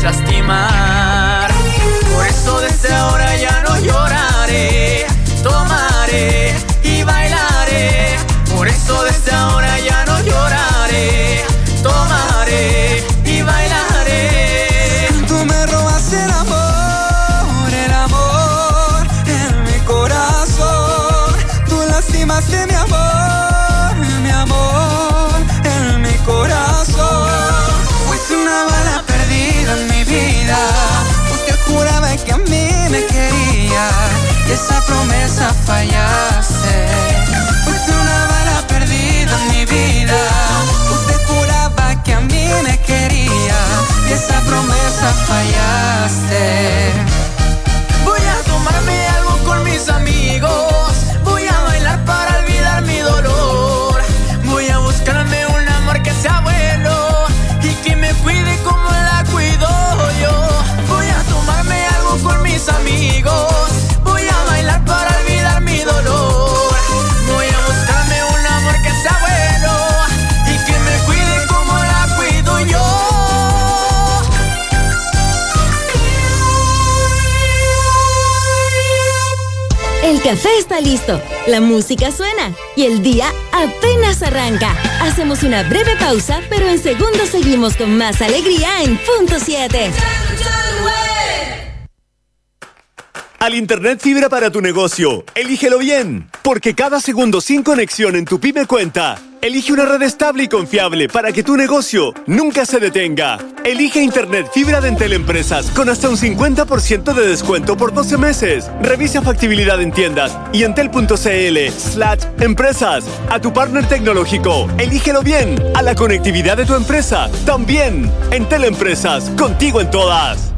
quieres lastimar. Por eso desde ahora ya no lloraré, tomaré y bailaré. Por eso desde ahora ya no lloraré, tomaré y bailaré. Tú me robas el amor en mi corazón. Tú lastimaste mi amor en mi corazón. Fuiste una bala perdida en mi vida. Usted juraba que a mí me quería y esa promesa fallaste. Fuiste una bala perdida en mi vida. Usted juraba que a mí me quería y esa promesa fallaste. Voy a tomarme algo con mis amigos, voy a bailar para olvidar mi dolor. Voy a buscarme un amor que sea bueno y que me cuide como la cuido yo. Voy a tomarme algo con mis amigos, voy a bailar para olvidar mi dolor. Voy a buscarme un amor que sea bueno y que me cuide como la cuido yo. El café está listo, la música suena y el día apenas arranca. Hacemos una breve pausa, pero en segundos seguimos con más alegría en Punto 7. Al Internet fibra para tu negocio, elígelo bien, porque cada segundo sin conexión en tu pyme cuenta. Elige una red estable y confiable para que tu negocio nunca se detenga. Elige Internet fibra de Entel Empresas con hasta un 50% de descuento por 12 meses. Revisa factibilidad en tiendas y entel.cl/empresas. A tu partner tecnológico, elígelo bien. A la conectividad de tu empresa, también. Entel Empresas, contigo en todas.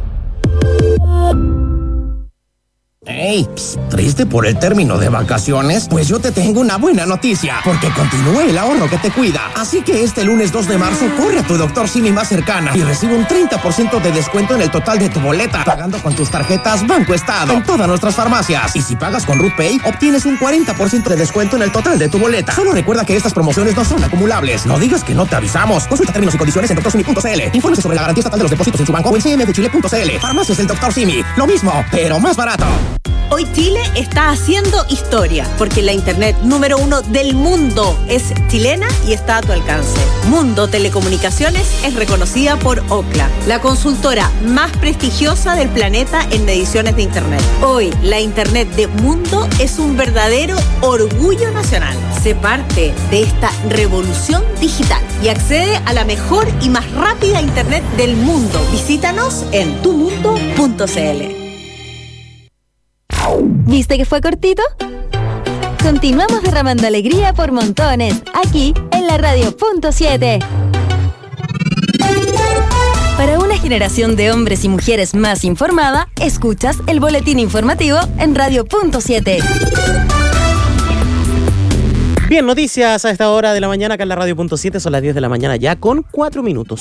Hey, ¿triste por el término de vacaciones? Pues yo te tengo una buena noticia, porque continúa el ahorro que te cuida. Así que este lunes 2 de marzo corre a tu Dr. Simi más cercana y recibe un 30% de descuento en el total de tu boleta, pagando con tus tarjetas Banco Estado en todas nuestras farmacias. Y si pagas con RutPay, obtienes un 40% de descuento en el total de tu boleta. Solo recuerda que estas promociones no son acumulables. No digas que no te avisamos. Consulta términos y condiciones en drsimi.cl. Infórmese sobre la garantía estatal de los depósitos en su banco o en cmfchile.cl. Farmacias del Dr. Simi. Lo mismo, pero más barato. Hoy Chile está haciendo historia, porque la internet número 1 del mundo es chilena y está a tu alcance. Mundo Telecomunicaciones es reconocida por Ookla, la consultora más prestigiosa del planeta en mediciones de internet. Hoy, la internet de Mundo es un verdadero orgullo nacional. Sé parte de esta revolución digital y accede a la mejor y más rápida internet del mundo. Visítanos en tumundo.cl. ¿Viste que fue cortito? Continuamos derramando alegría por montones, aquí en la Radio Punto 7. Para una generación de hombres y mujeres más informada, escuchas el boletín informativo en Radio Punto 7. Bien, noticias a esta hora de la mañana acá en la Radio Punto 7, son las 10 de la mañana ya con 4 minutos.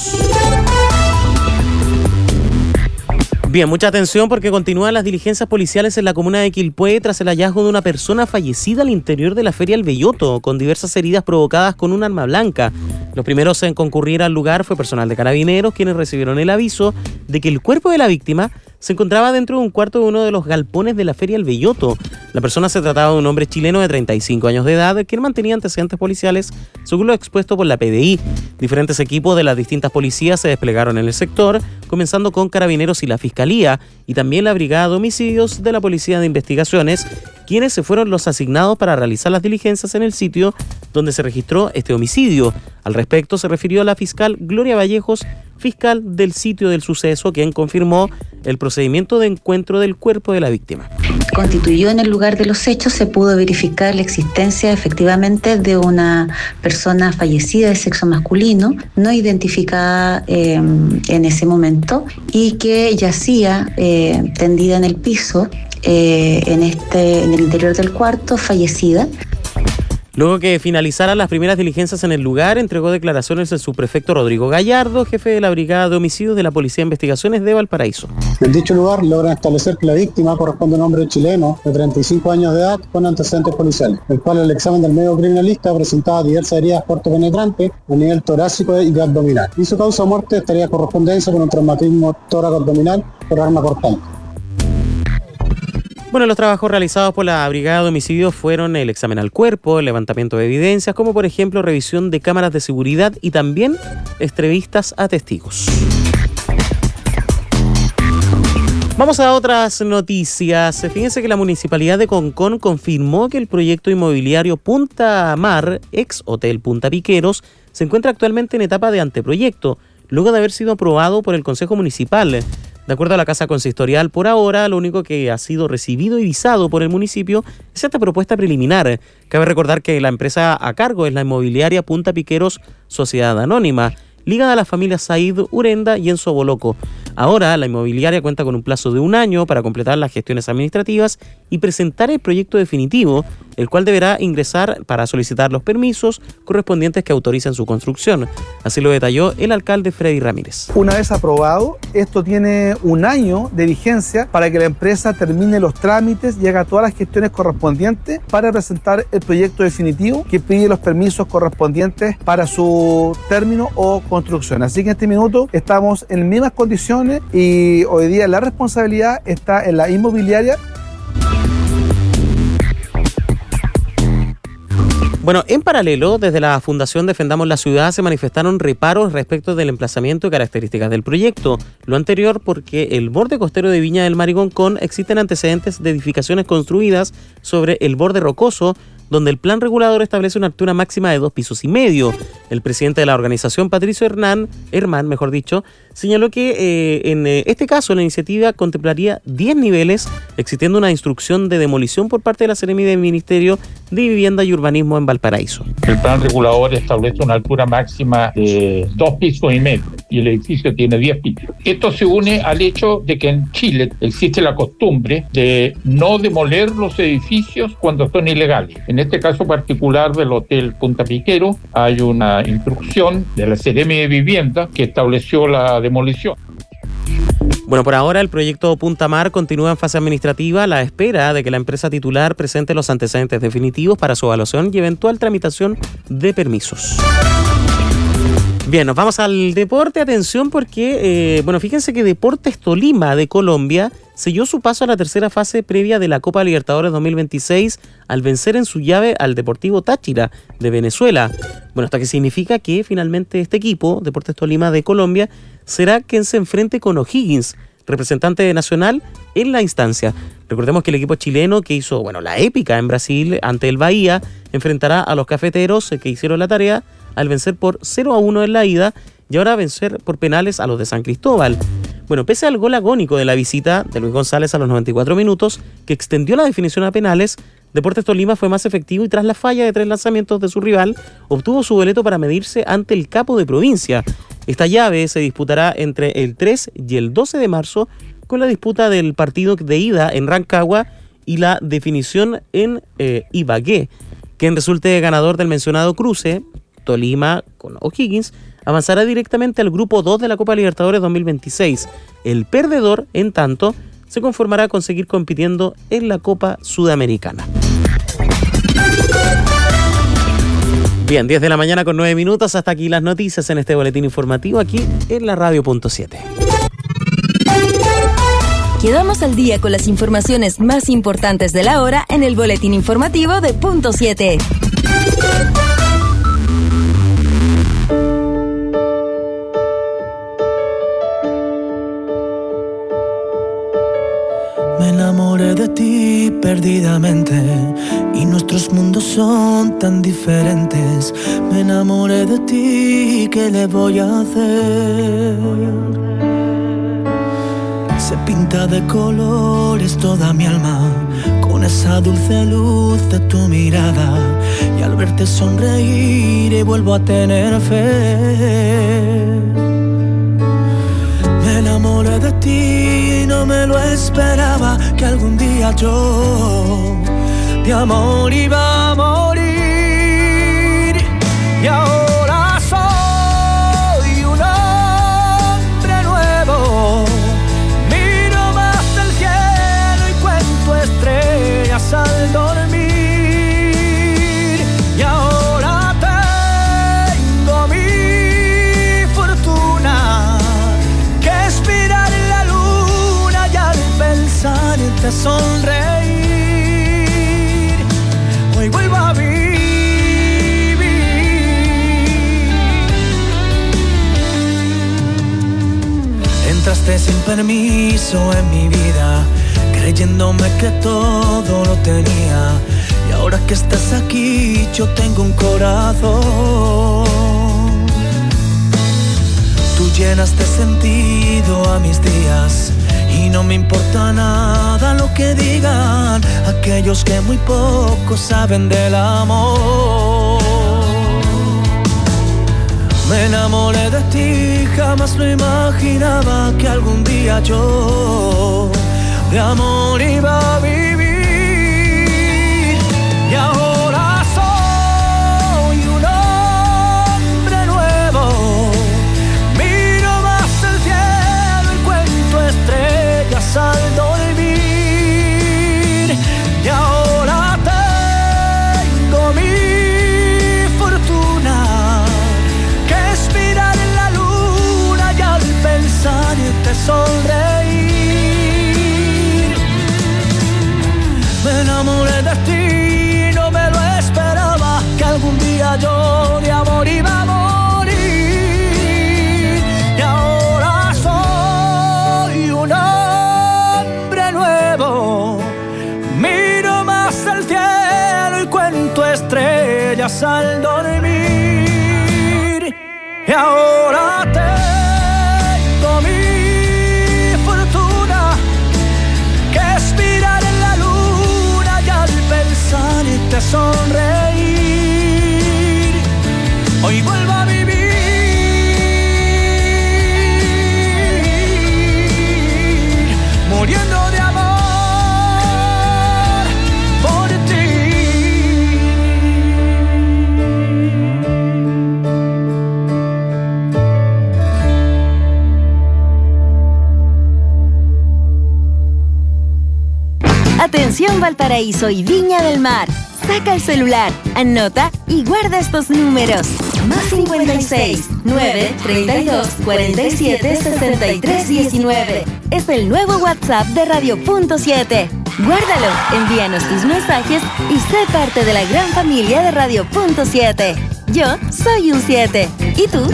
Bien, mucha atención porque continúan las diligencias policiales en la comuna de Quilpué tras el hallazgo de una persona fallecida al interior de la Feria El Belloto, con diversas heridas provocadas con un arma blanca. Los primeros en concurrir al lugar fue personal de Carabineros, quienes recibieron el aviso de que el cuerpo de la víctima se encontraba dentro de un cuarto de uno de los galpones de la Feria El Belloto. La persona se trataba de un hombre chileno de 35 años de edad, quien mantenía antecedentes policiales, según lo expuesto por la PDI. Diferentes equipos de las distintas policías se desplegaron en el sector, comenzando con Carabineros y la Fiscalía, y también la Brigada de Homicidios de la Policía de Investigaciones, quienes se fueron los asignados para realizar las diligencias en el sitio donde se registró este homicidio. Al respecto se refirió la fiscal Gloria Vallejos, fiscal del sitio del suceso, quien confirmó el procedimiento de encuentro del cuerpo de la víctima. Constituyó en el lugar de los hechos, se pudo verificar la existencia efectivamente de una persona fallecida de sexo masculino, no identificada en ese momento, y que yacía tendida en el piso, en el interior del cuarto, fallecida. Luego que finalizaran las primeras diligencias en el lugar, entregó declaraciones el subprefecto Rodrigo Gallardo, jefe de la Brigada de Homicidios de la Policía de Investigaciones de Valparaíso. En dicho lugar logran establecer que la víctima corresponde a un hombre chileno de 35 años de edad con antecedentes policiales, el cual el examen del médico criminalista presentaba diversas heridas cortopenetrantes a nivel torácico y abdominal. Y su causa de muerte estaría en correspondencia con un traumatismo tóraco-abdominal por arma cortante. Bueno, los trabajos realizados por la Brigada de Homicidios fueron el examen al cuerpo, el levantamiento de evidencias, como por ejemplo revisión de cámaras de seguridad y también entrevistas a testigos. Vamos a otras noticias. Fíjense que la Municipalidad de Concón confirmó que el proyecto inmobiliario Punta Mar, ex Hotel Punta Piqueros, se encuentra actualmente en etapa de anteproyecto, luego de haber sido aprobado por el Consejo Municipal. De acuerdo a la Casa Consistorial, por ahora, lo único que ha sido recibido y visado por el municipio es esta propuesta preliminar. Cabe recordar que la empresa a cargo es la inmobiliaria Punta Piqueros Sociedad Anónima, ligada a la familia Said Urenda y Enzo Boloco. Ahora, la inmobiliaria cuenta con un plazo de 1 año para completar las gestiones administrativas y presentar el proyecto definitivo, el cual deberá ingresar para solicitar los permisos correspondientes que autoricen su construcción. Así lo detalló el alcalde Freddy Ramírez. Una vez aprobado, esto tiene 1 año de vigencia para que la empresa termine los trámites y haga todas las gestiones correspondientes para presentar el proyecto definitivo que pide los permisos correspondientes para su término o construcción. Así que en este minuto estamos en mismas condiciones y hoy día la responsabilidad está en la inmobiliaria. Bueno, en paralelo, desde la Fundación Defendamos la Ciudad se manifestaron reparos respecto del emplazamiento y características del proyecto. Lo anterior porque el borde costero de Viña del Mar y Concón existen antecedentes de edificaciones construidas sobre el borde rocoso, donde el plan regulador establece una altura máxima de 2,5 pisos. El presidente de la organización, Patricio Herman, señaló que en este caso la iniciativa contemplaría 10 niveles, existiendo una instrucción de demolición por parte de la Seremi del Ministerio de Vivienda y Urbanismo en Valparaíso. El plan regulador establece una altura máxima de 2,5 pisos y el edificio tiene 10 pisos. Esto se une al hecho de que en Chile existe la costumbre de no demoler los edificios cuando son ilegales. En este caso particular del Hotel Punta Piquero hay una instrucción de la Seremi de Vivienda que estableció la demolición. Bueno, por ahora el proyecto Punta Mar continúa en fase administrativa a la espera de que la empresa titular presente los antecedentes definitivos para su evaluación y eventual tramitación de permisos. Bien, nos vamos al deporte. Atención porque, fíjense que Deportes Tolima de Colombia selló su paso a la tercera fase previa de la Copa Libertadores 2026 al vencer en su llave al Deportivo Táchira de Venezuela. Bueno, esto que significa que finalmente este equipo, Deportes Tolima de Colombia, será quien se enfrente con O'Higgins, representante nacional en la instancia. Recordemos que el equipo chileno que hizo la épica en Brasil ante el Bahía enfrentará a los cafeteros que hicieron la tarea al vencer por 0-1 en la ida y ahora vencer por penales a los de San Cristóbal. Bueno, pese al gol agónico de la visita de Luis González a los 94 minutos, que extendió la definición a penales, Deportes Tolima fue más efectivo y tras la falla de 3 lanzamientos de su rival, obtuvo su boleto para medirse ante el capo de provincia. Esta llave se disputará entre el 3 y el 12 de marzo, con la disputa del partido de ida en Rancagua y la definición en Ibagué. Quien resulte ganador del mencionado cruce, Tolima con O'Higgins, avanzará directamente al grupo 2 de la Copa Libertadores 2026. El perdedor, en tanto, se conformará con seguir compitiendo en la Copa Sudamericana. Bien, 10 de la mañana con 9 minutos. Hasta aquí las noticias en este boletín informativo aquí en la Radio Punto 7. Quedamos al día con las informaciones más importantes de la hora en el boletín informativo de Punto 7. Me enamoré de ti perdidamente y nuestros mundos son tan diferentes. Me enamoré de ti, ¿qué le voy a hacer? Se pinta de colores toda mi alma con esa dulce luz de tu mirada y al verte sonreír vuelvo a tener fe. Me enamoré de ti, no me lo esperaba, que algún día yo de amor iba a morir. y ahora soy un hombre nuevo. Miro más el cielo y cuento estrellas al dormir, y ahora tengo mi fortuna, que es mirar la luna y al pensar te sonreír. Hoy vuelvo a vivir. Entraste sin permiso en mi vida, creyéndome que todo lo tenía, y ahora que estás aquí yo tengo un corazón. Tú llenas de sentido a mis días y no me importa nada lo que digan aquellos que muy poco saben del amor. Me enamoré de ti, jamás lo imaginaba que algún día yo de amor iba a vivir. Y ahora soy un hombre nuevo, miro más el cielo y cuento estrellas al dormir, y ahora tengo mi fortuna, que es mirar la luna y al pensar te sonreír. Me enamoré de ti, no me lo esperaba, que algún día yo de amor iba a morir. Y ahora soy un hombre nuevo, miro más el cielo y cuento estrellas al dormir, y ahora tengo mi fortuna, que es mirar en la luna y al pensar te sonreír. Hoy vuelvo a vivir, muriendo de amor por ti. Atención Valparaíso y Viña del Mar. Saca el celular, anota y guarda estos números. Más 56 9 32 47 63 19. Es el nuevo WhatsApp de Radio Punto 7. Guárdalo, envíanos tus mensajes y sé parte de la gran familia de Radio Punto 7. Yo soy un 7. ¿Y tú?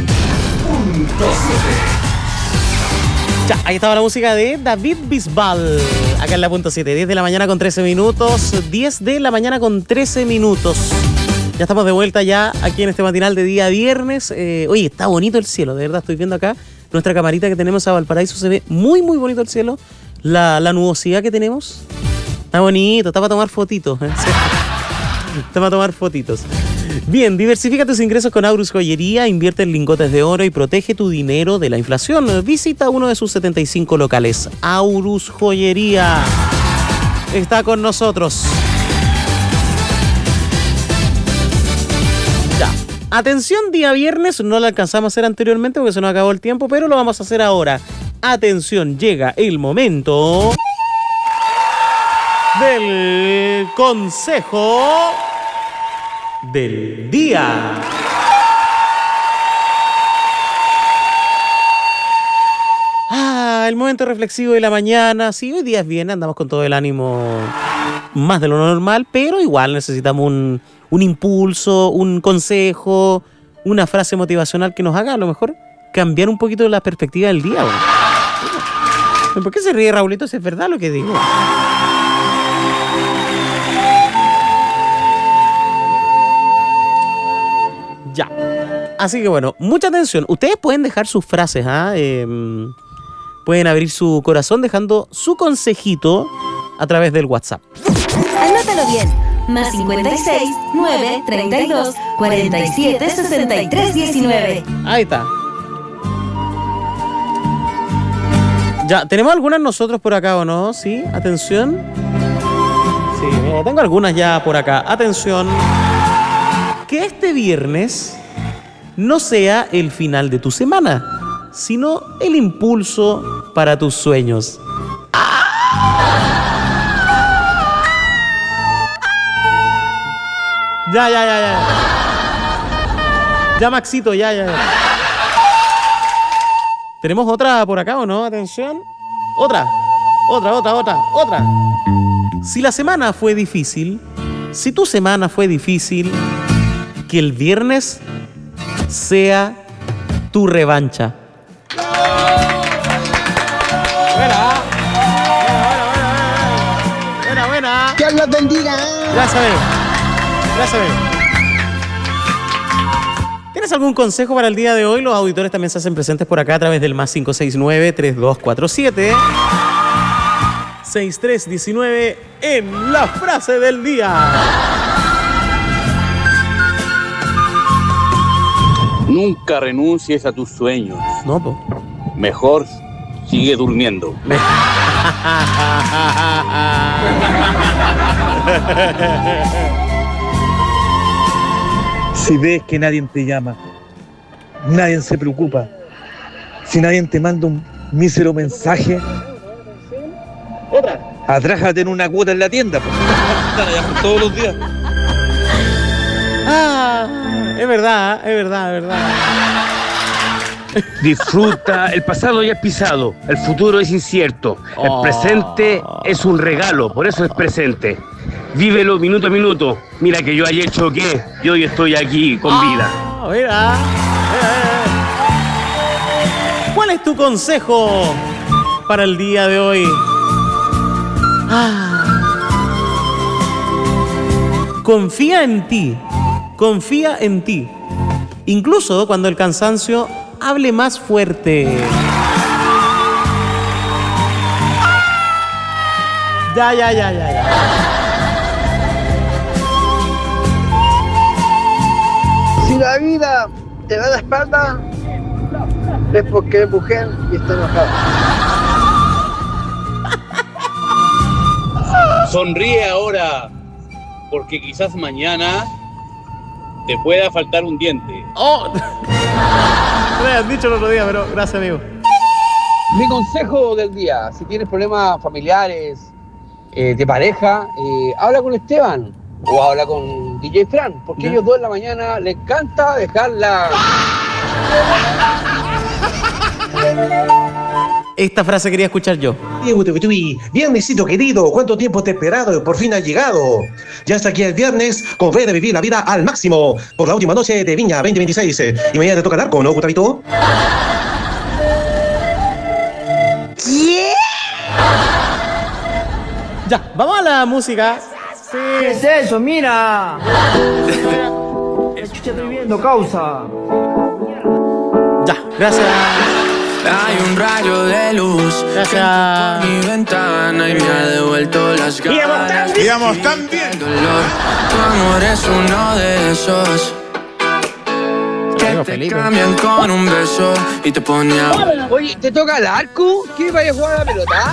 Ya, ahí estaba la música de David Bisbal, acá en la Punto 7, 10 de la mañana con 13 minutos, 10 de la mañana con 13 minutos. Ya estamos de vuelta ya aquí en este matinal de día viernes. Oye, está bonito el cielo, de verdad, estoy viendo acá nuestra camarita que tenemos a Valparaíso, se ve muy muy bonito el cielo, la nubosidad que tenemos, está bonito, está para tomar fotitos, ¿eh? Sí. Está para tomar fotitos. Bien, diversifica tus ingresos con Aurus Joyería, invierte en lingotes de oro y protege tu dinero de la inflación. Visita uno de sus 75 locales. Aurus Joyería está con nosotros. Ya. Atención, día viernes, no lo alcanzamos a hacer anteriormente porque se nos acabó el tiempo, pero lo vamos a hacer ahora. Atención, llega el momento del consejo del día. El momento reflexivo de la mañana. Sí, hoy día es viernes, andamos con todo el ánimo más de lo normal, pero igual necesitamos un impulso, un consejo, una frase motivacional que nos haga a lo mejor cambiar un poquito la perspectiva del día. Bueno. ¿Por qué se ríe Raulito? Si es verdad lo que digo. Ya. Así que bueno, mucha atención. Ustedes pueden dejar sus frases, pueden abrir su corazón dejando su consejito a través del WhatsApp. Anótalo bien. Más 56 9 32 47 63 19. Ahí está. Ya, ¿tenemos algunas nosotros por acá o no? Sí, atención. Sí, mira, tengo algunas ya por acá. Atención. Que este viernes no sea el final de tu semana, sino el impulso para tus sueños. Ya. Ya, Maxito, ya. ¿Tenemos otra por acá o no? Atención. Otra. Si la semana fue difícil, si tu semana fue difícil, que el viernes sea tu revancha. Buena. Dios los bendiga. Gracias. ¿Tienes algún consejo para el día de hoy? Los auditores también se hacen presentes por acá a través del más 569-3247-6319 en la frase del día. Nunca renuncies a tus sueños. No, po. Mejor sigue durmiendo. Si ves que nadie te llama, nadie se preocupa, si nadie te manda un mísero mensaje, atrájate en una cuota en la tienda, pues. Todos los días. Es verdad. Disfruta, el pasado ya es pisado, el futuro es incierto, el presente es un regalo, por eso es presente. Vívelo minuto a minuto. Mira que yo ayer choqué y hoy estoy aquí con vida. Mira. ¿Cuál es tu consejo para el día de hoy? Confía en ti. Incluso cuando el cansancio hable más fuerte. Ya. Si la vida te da la espalda, es porque es mujer y está enojada. Sonríe ahora, porque quizás mañana te pueda faltar un diente. Me has dicho el otro día, pero gracias, amigo. Mi consejo del día: si tienes problemas familiares, de pareja, habla con Esteban o habla con DJ Fran, porque ellos dos en la mañana les encanta dejarla. Esta frase quería escuchar yo. Viernesito querido, ¿cuánto tiempo te he esperado? Por fin has llegado. Ya está aquí el viernes, con fe de vivir la vida al máximo, por la última noche de Viña 2026. Y mañana te toca el arco, ¿no, Gustavito? Ya, vamos a la música. Sí. ¿Qué es eso? Mira. Escucha, estoy viendo, causa. Ya, gracias. Hay un rayo de luz Gracias. por mi ventana y me ha devuelto las ganas. Íbamos tan bien. Tu amor es uno de esos que te cambian con un beso y te pone a... Oye, ¿te toca el arco? ¿Qué vaya a jugar a la pelota?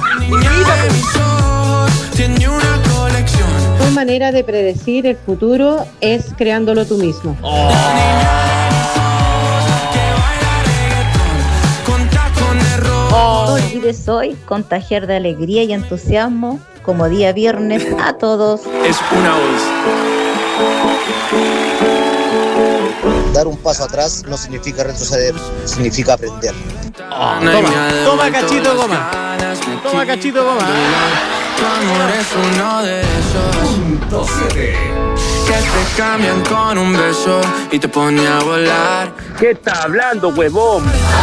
Tiene una colección. Tu manera de predecir el futuro es creándolo tú mismo. No olvides hoy contagiar de alegría y entusiasmo como día viernes a todos. Es una voz. Dar un paso atrás no significa retroceder, significa aprender. Toma cachito goma. Toma cachito goma. Tu amor es uno de esos que te cambian con un beso y te pone a volar. ¿Qué estás hablando, huevón?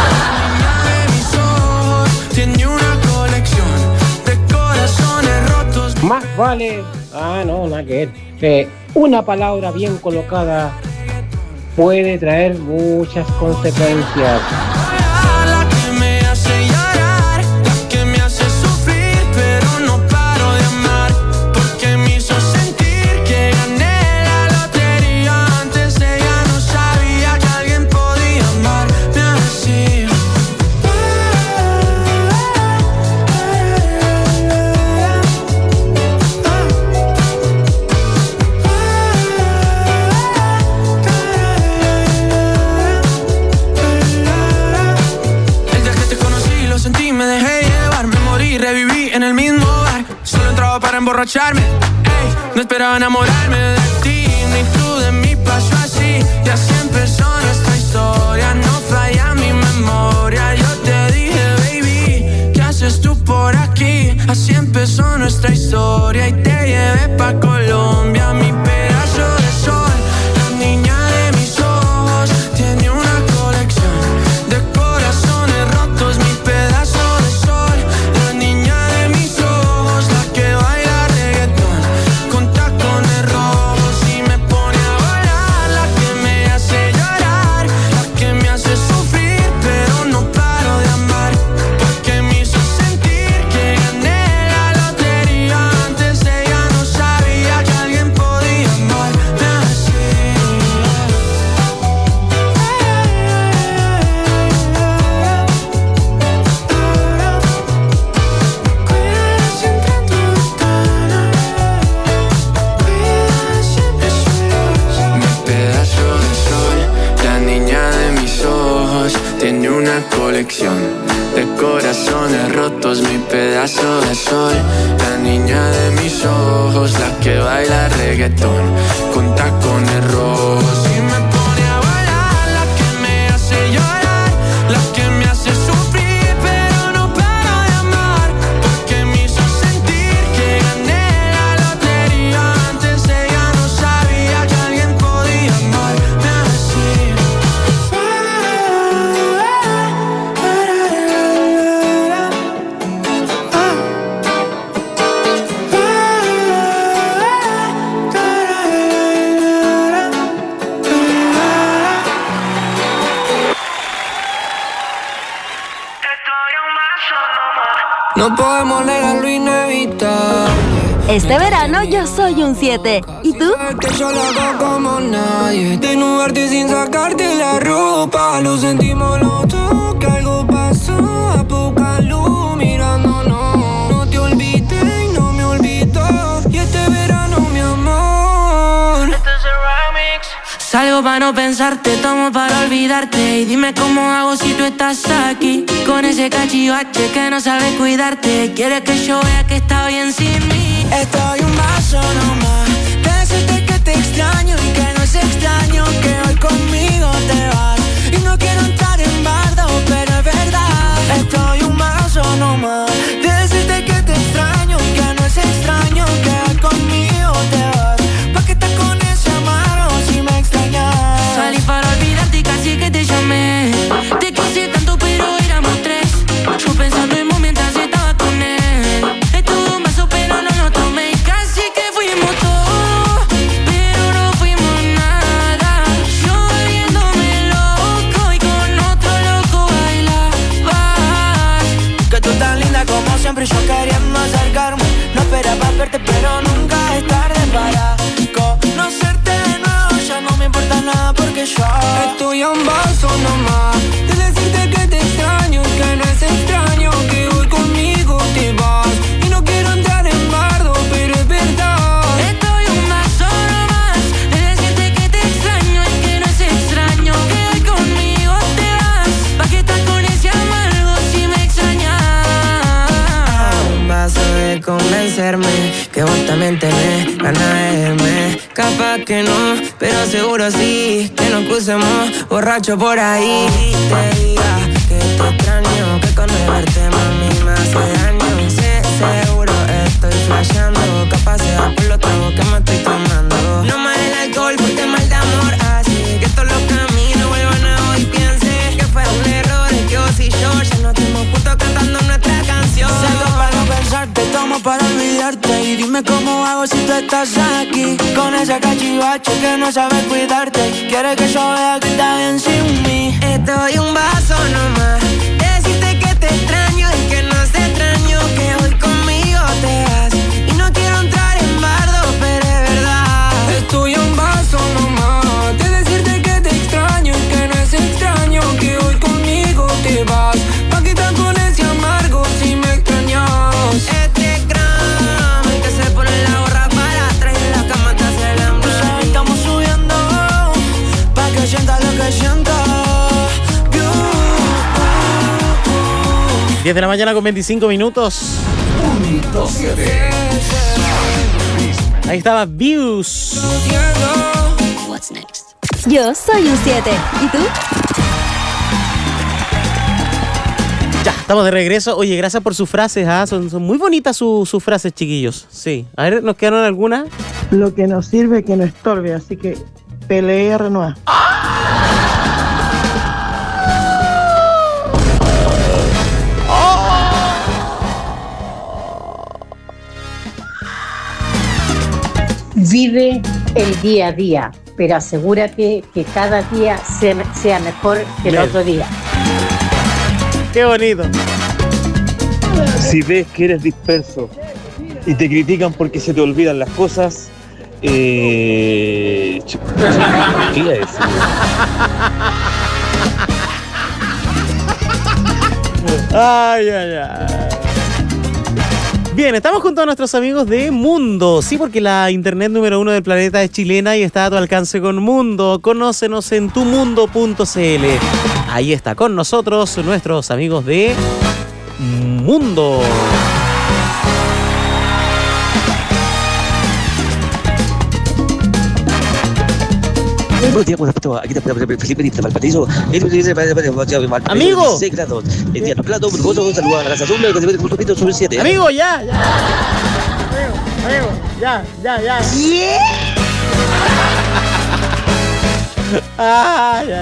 Tiene una colección de corazones rotos. Más vale, nada que ver. Una palabra bien colocada puede traer muchas consecuencias. La que me hace llorar, la que me hace sufrir, pero no paro de amar, porque me hizo sentir que gané la lotería. Antes de ella no sabía que alguien podía amarme así. y reviví en el mismo bar. Solo entraba para emborracharme, ey, no esperaba enamorarme de ti, ni tú de mí, pasó así. Y así empezó nuestra historia, no falla mi memoria. Yo te dije, baby, ¿qué haces tú por aquí? Así empezó nuestra historia y te llevé pa' Colombia, mi pedazo de sol. La niña de mis ojos tiene una colección de corazones rotos, mi pedazo de sol. La niña de mis ojos, la que baila reggaetón con tacones rojos y me pone a volar, la que me hace llorar, la que me hace sufrir, pero no paro de amar, porque me hizo sentir que gané la lotería. Antes ella no sabía que alguien podía amarme así. Mi pedazo de sol, la niña de mis ojos, tiene una colección de corazones rotos, mi pedazo de sol. La niña de mis ojos, la que baila reggaetón con tacones rojos y me pone a volar, la que me hace llorar, la que me hace sufrir, pero no paro de amar, porque me hizo sentir que gané la lotería. Antes ella no sabía que alguien podía amarme así. No podemos negar lo inevitable. Este verano yo soy un 7. ¿Y tú? Que yo lo hago como nadie. Desnudarte sin sacarte la ropa. Lo sentimos los dos, que algo pasó. A poca luz mirándonos. No te olvidé y no me olvidó. Y este verano, mi amor, este es el remix. Salgo para no pensarte, tomo para olvidarte. Y dime cómo hago si tú estás aquí. Con ese cachivache que no sabe cuidarte. Quieres que yo vea que está bien sin mí. Estoy un vaso nomás de decirte que te extraño y que no es extraño que hoy conmigo te vas. Y no quiero entrar en bardo, pero es verdad. Estoy un vaso nomás de decirte que te extraño y que no es extraño que hoy conmigo te vas. ¿Pa' qué estás con ese amargo si me extrañas? Salí para olvidarte y casi que te llamé. Te quise tanto pero éramos tres. Yo pensando en vos mientras estaba con él. Estuve un vaso pero no lo tomé. Casi que fuimos todo, pero no fuimos nada. Yo volviéndome loco y con otro loco bailabas. Que tú tan linda como siempre y yo queriendo acercarme. No esperaba verte pero nunca es tarde para conocerte de nuevo. Ya no me importa nada porque yo estoy a un vaso nomás de decirte que te extraño, que no es extraño que hoy conmigo te vas. Y no quiero entrar en bardo, pero es verdad. Estoy a un vaso nomás de decirte que te extraño y que no es extraño que hoy conmigo te vas. ¿Pa' qué estás con ese amargo si me extrañas? Un vaso de convencerme que vos también tenés ganas de verme. Capaz que no, pero seguro sí, que nos crucemos borrachos por ahí. Te diga que te extraño, que con no verte mami me hace daño. Sé seguro estoy flasheando, capaz sea por los tragos que me estoy tomando. No más el alcohol porque mal de amor hace que todos los caminos vuelvan a hoy. Piense que fue un error, que vos y yo ya no estemos juntos cantando nuestra canción. Salgo para no pensarte, tomo para olvidarte. Y dime cómo hago si tú estás aquí. Con ese cachivache que no sabe cuidarte. Quiere que yo vea que está bien sin mí. Estoy un vaso nomás decirte que te extraño y que no es extraño que hoy conmigo te vas. Y no quiero entrar en bardo, pero es verdad. Estoy un vaso nomás de decirte que te extraño y que no es extraño que hoy conmigo te vas. ¿Pa' qué estás con ese amargo si me extrañas? Este gram que se pone la gorra para atrás y la cama te hace el hambre. Estamos subiendo pa' que sienta lo que siento. 10 de la mañana con 25 minutos. Ahí estaba Views. What's next? Yo soy un 7. ¿Y tú? Ya, estamos de regreso. Oye, gracias por sus frases, ¿ah? Son muy bonitas sus frases, chiquillos. Sí. A ver, ¿nos quedaron algunas? Lo que nos sirve que no estorbe, así que pelea renueva. Vive el día a día, pero asegúrate que cada día sea mejor que el otro día. ¡Qué bonito! Si ves que eres disperso y te critican porque se te olvidan las cosas, ¿qué iba a decir? Ay, ay, ay. Bien, estamos junto a nuestros amigos de Mundo. Sí, porque la internet número 1 del planeta es chilena y está a tu alcance con Mundo. Conócenos en tumundo.cl. Ahí está con nosotros nuestros amigos de Mundo. Buenos días, aquí Felipe de Valparaíso. Amigo. 6 grados. El día nublado, brumoso, un saludo a la raza azul, que se ve con un sobre 7. Amigo, ya. Amigo, ya. ¿Qué? Ay.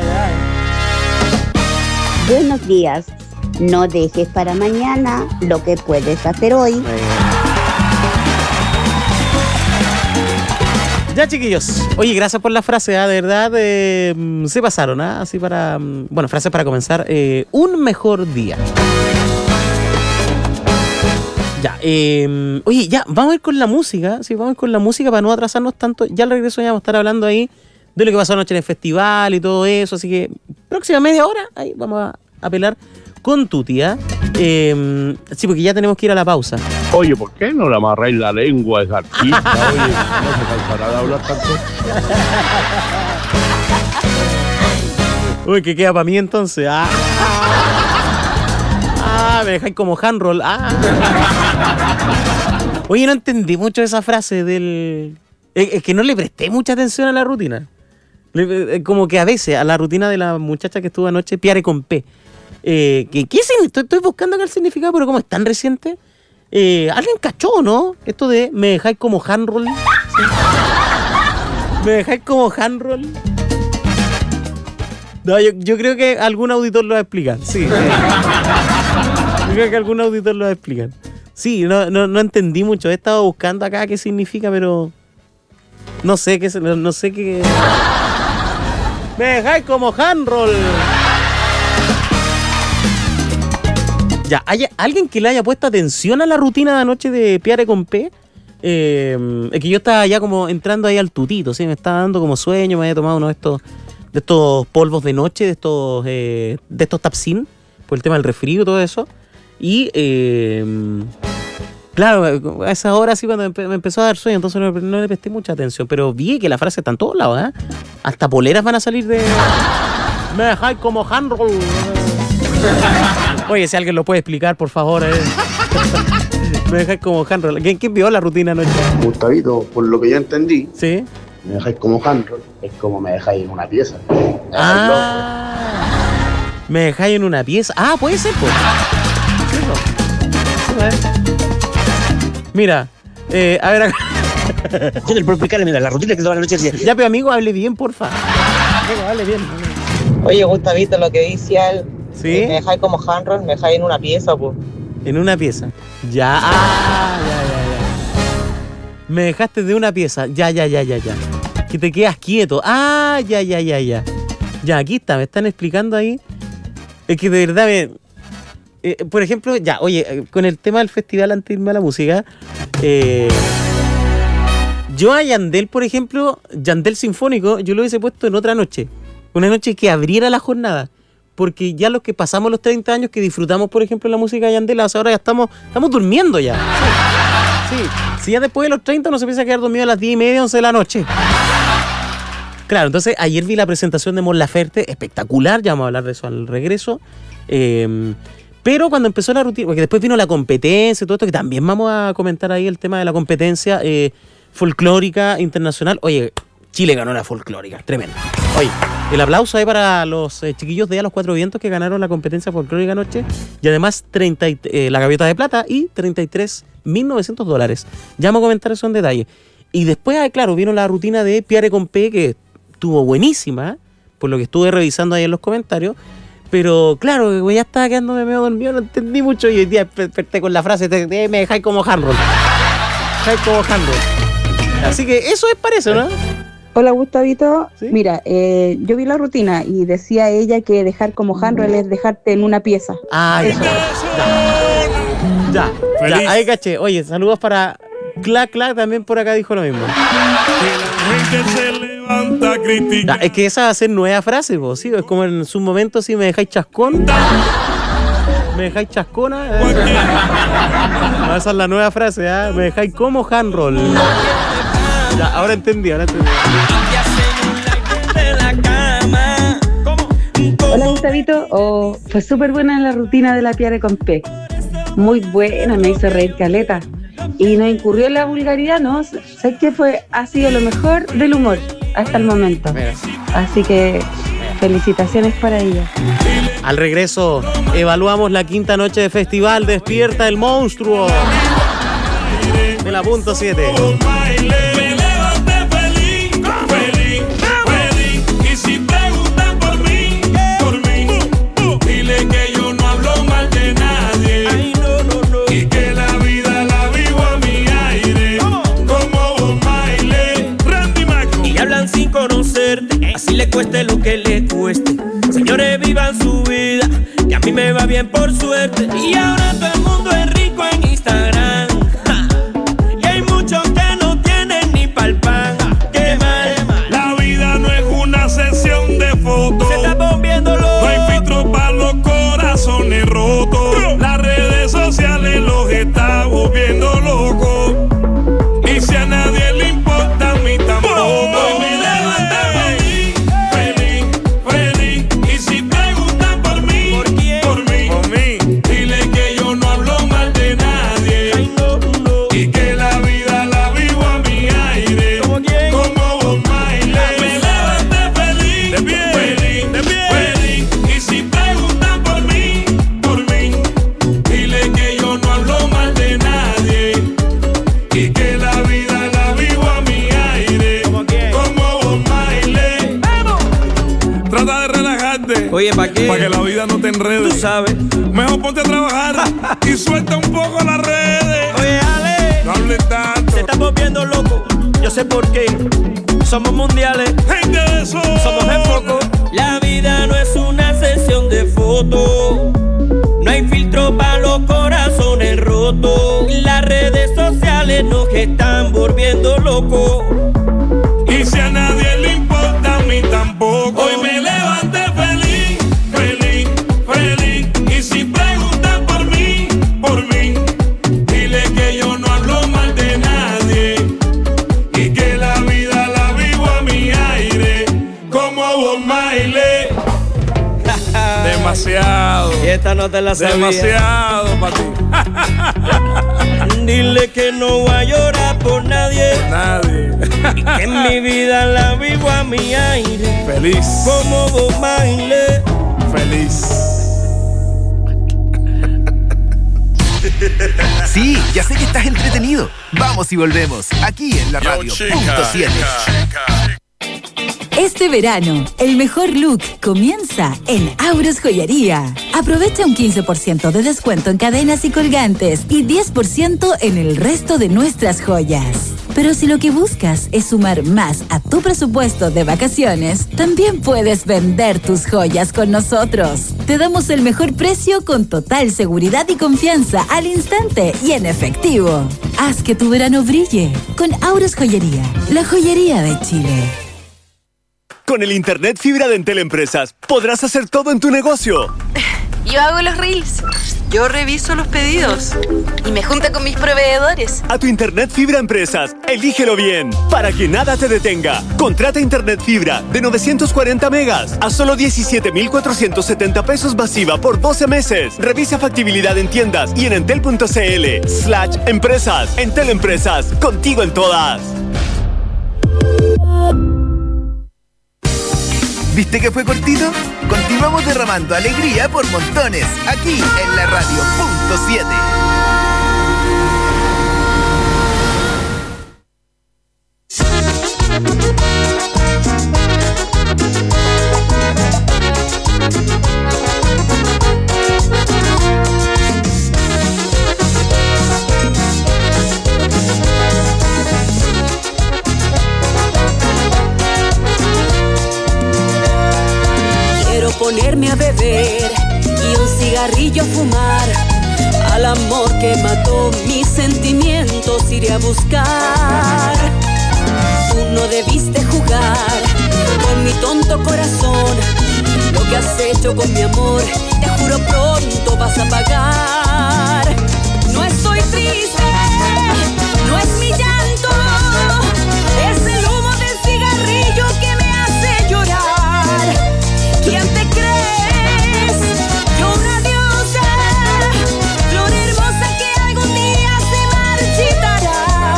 Buenos días. No dejes para mañana lo que puedes hacer hoy. Ya, chiquillos. Oye, gracias por la frase, de verdad. Se pasaron, así para... Bueno, frases para comenzar. Un mejor día. Ya, oye, ya, vamos a ir con la música. Sí, vamos a ir con la música para no atrasarnos tanto. Ya al regreso ya vamos a estar hablando ahí de lo que pasó anoche en el festival y todo eso. Así que próxima media hora, ahí vamos a apelar con tu tía. Sí, porque ya tenemos que ir a la pausa. Oye, ¿por qué no le amarráis la lengua a esa artista? Oye, no se cansará de hablar tanto. Uy, ¿qué queda para mí entonces? Me dejáis como handroll. Oye, no entendí mucho esa frase del... Es que no le presté mucha atención a la rutina. Como que a veces, a la rutina de la muchacha que estuvo anoche, Piare con P. Estoy buscando acá el significado, pero como es tan reciente, alguien cachó, ¿no? Esto de me dejáis como handroll. ¿Sí? Me dejáis como handroll. No, yo creo que algún auditor lo va a explicar. Sí. Yo creo que algún auditor lo va a explicar. Sí, no entendí mucho. He estado buscando acá qué significa, pero no sé qué. Me dejáis como handroll. Ya, ¿hay alguien que le haya puesto atención a la rutina de anoche de Piare con P? Es que yo estaba ya como entrando ahí al tutito, ¿sí? Me estaba dando como sueño, me había tomado uno de estos polvos de noche, de estos Tapsin, por el tema del resfrío y todo eso. Y, claro, a esa hora sí cuando me empezó a dar sueño, entonces no le presté mucha atención, pero vi que la frase está en todos lados, ¿eh? Hasta poleras van a salir de... Me dejáis como handroll. Oye, si alguien lo puede explicar, por favor. Me dejáis como handroll. ¿Quién vio la rutina anoche? Gustavito, por lo que yo entendí, ¿sí? Me dejáis como handroll, es como me dejáis en una pieza. Me dejáis en una pieza. Puede ser, pues. Mira, a ver acá. Mira, la rutina que toda la noche decía. Ya, pero amigo, hable bien, porfa. Amigo, hable bien. Oye, Gustavito, lo que dice él. ¿Sí? Me dejáis como handroll, me dejáis en una pieza, pues. En una pieza. Ya. Ya. Me dejaste de una pieza. Ya. Que te quedas quieto. Ya. Ya, aquí está, me están explicando ahí. Es que de verdad, por ejemplo, ya, oye, con el tema del festival antes de irme a la música, yo a Yandel, por ejemplo, Yandel Sinfónico, yo lo hubiese puesto en otra noche. Una noche que abriera la jornada. Porque ya los que pasamos los 30 años, que disfrutamos, por ejemplo, la música de Yandel, ahora ya estamos durmiendo ya. Sí. Si ya después de los 30 uno se empieza a quedar dormido a las 10:30, 11 de la noche. Claro, entonces ayer vi la presentación de Mon Laferte, espectacular, ya vamos a hablar de eso al regreso. Pero cuando empezó la rutina, porque después vino la competencia y todo esto, que también vamos a comentar ahí el tema de la competencia folclórica internacional. Oye, Chile ganó la folclórica, tremendo. Oye, el aplauso ahí para los chiquillos de A los Cuatro Vientos que ganaron la competencia folclórica anoche. Y además la gaviota de plata y $33.900. Ya vamos a comentar eso en detalle. Y después, claro, vino la rutina de Piare con P, que estuvo buenísima, por lo que estuve revisando ahí en los comentarios. Pero claro, ya estaba quedándome medio dormido, no entendí mucho. Y hoy día desperté con la frase, me dejáis como handroll. Así que eso parece, ¿no? Hola, Gustavito. ¿Sí? Mira, yo vi la rutina y decía ella que dejar como handroll es dejarte en una pieza. Ah, eso. Ya, ahí caché. Oye, saludos para Clac, también por acá dijo lo mismo. Que la gente se levanta a criticar. Es que esa va a ser nueva frase, vos, ¿sí? Es como en su momento, si me dejáis chascón. Me dejáis chascona. Esa es la nueva frase, ¿eh? Me dejáis como handroll. Ya, ahora entendí. Hola, Gustavito. Fue súper buena la rutina de la Piare con P. Muy buena, me hizo reír caleta. Y no incurrió en la vulgaridad, ¿no? Sé que ha sido lo mejor del humor hasta el momento. Así que felicitaciones para ella. Al regreso, evaluamos la quinta noche de festival Despierta el Monstruo de la punto 7. Y si preguntan por mí, dile que yo no hablo mal de nadie. Ay, no. Y que la vida la vivo a mi aire, como Bob Marley, Randy Maco. Y hablan sin conocerte, así le cueste lo que le cueste. Señores, vivan su vida, que a mí me va bien por suerte. Y ahora todo el mundo es rico en Instagram. Y hay muchos que no tienen ni pa'l pan. Qué mal. La vida no es una sesión de fotos. Se está volviendo loco. No hay filtro para los corazones rotos. Las redes sociales los está volviendo locos. Y si a nadie le importa, a mí tampoco. Hoy me levanté feliz. Y si preguntan por mí, por mí, dile que yo no hablo mal de nadie. Ay, no. Y que la vida la vivo a mi aire, como Bob Marley. Me levanté feliz. Y si preguntan por mí, dile que yo no hablo mal de nadie. Y que la vida la vivo a mi aire, como Bob Marley. Trata de relajarte. Oye, ¿para qué? Para que la vida no te enrede. Tú sabes. Mejor ponte a trabajar y suelta un poco las redes. Oye, Ale, no hables tanto. Se está volviendo loco. Yo sé por qué. Somos mundiales. Gente de eso. Somos el foco. La vida no es una sesión de fotos. No hay filtro para los corazones rotos. Las redes sociales nos están volviendo locos. Y si a nadie le importa, a mí tampoco. Hoy me levanté feliz. Y si preguntan por mí, dile que yo no hablo mal de nadie. Y que la vida la vivo a mi aire, como Bob Marley. Demasiado. Y esta no te la sabía. Demasiado para ti. Dile que no va a llorar por nadie. Y que en mi vida la vivo a mi aire. Feliz. Como Bob Marley. Feliz. Sí, ya sé que estás entretenido. Vamos y volvemos. Aquí en la radio. Punto 7. Este verano, el mejor look comienza en Auros Joyería. Aprovecha un 15% de descuento en cadenas y colgantes y 10% en el resto de nuestras joyas. Pero si lo que buscas es sumar más a tu presupuesto de vacaciones, también puedes vender tus joyas con nosotros. Te damos el mejor precio con total seguridad y confianza al instante y en efectivo. Haz que tu verano brille con Auros Joyería, la joyería de Chile. Con el internet fibra de Entel Empresas podrás hacer todo en tu negocio. Yo hago los reels. Yo reviso los pedidos. Y me junto con mis proveedores. A tu Internet Fibra Empresas, elígelo bien, para que nada te detenga. Contrata Internet Fibra de 940 megas a solo 17,470 pesos masiva por 12 meses. Revisa factibilidad en tiendas y en entel.cl/empresas. Entel Empresas, contigo en todas. ¿Viste que fue cortito? Continuamos derramando alegría por montones, aquí en la radio punto 7. Ponerme a beber y un cigarrillo fumar. Al amor que mató mis sentimientos iré a buscar. Tú no debiste jugar con mi tonto corazón. Lo que has hecho con mi amor, te juro pronto vas a pagar. No estoy triste, no es mi llanto, es el humo del cigarrillo que me hace llorar. ¿Quién te crees? Yo una diosa, flor hermosa que algún día se marchitará.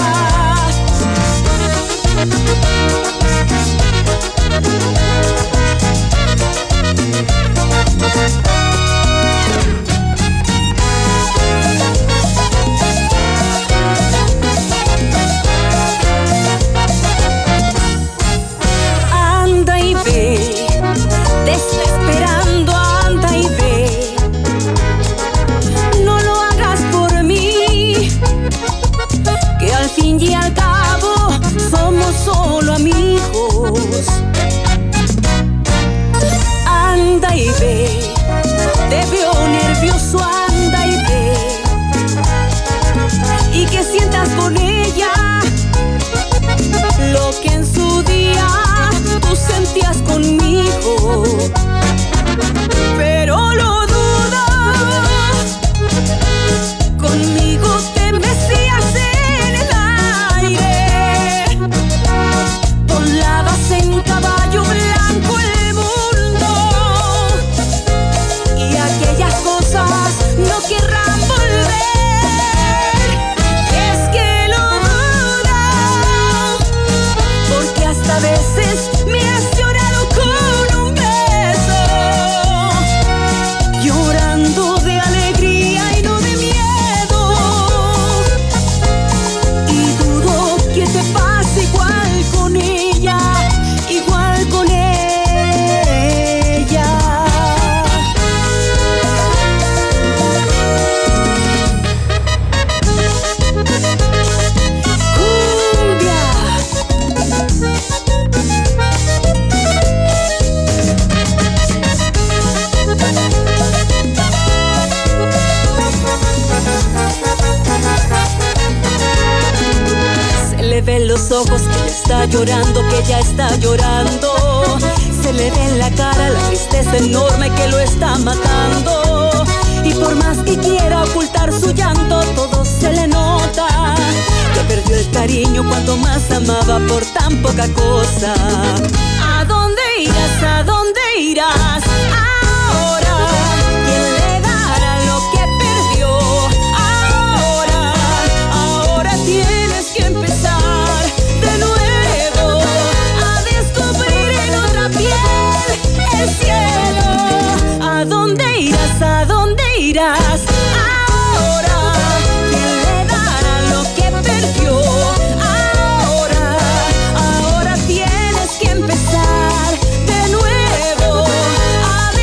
Anda y ve. Te estoy esperando, anda y ve. No lo hagas por mí, que al fin y al cabo somos solo amigos. Anda y ve, te veo nervioso, anda y ve. Y que sientas con ella lo que en su día tú sentías conmigo, pero lo dudo. Conmigo te mecías en el aire, volabas en caballo blanco el mundo, y aquellas cosas no querrán volver. Es que lo dudo, porque hasta veces me has llorado con un beso, llorando de alegría y no de miedo. Y dudo que te pase igual con ella, igual con ella. Se le ven los ojos que está llorando, que ella está llorando. Se le ve en la cara la tristeza enorme que lo está matando. Y por más que quiera ocultar su llanto, todo se le nota. Que perdió el cariño cuando más amaba por tan poca cosa. ¿A dónde irás? ¿A dónde irás? Ahora, ¿quién le dará lo que perdió? Ahora tienes que empezar de nuevo a descubrir en otra piel el cielo. ¿A dónde irás? ¿A dónde irás? Ahora, ¿quién le dará lo que perdió? Ahora tienes que empezar de nuevo a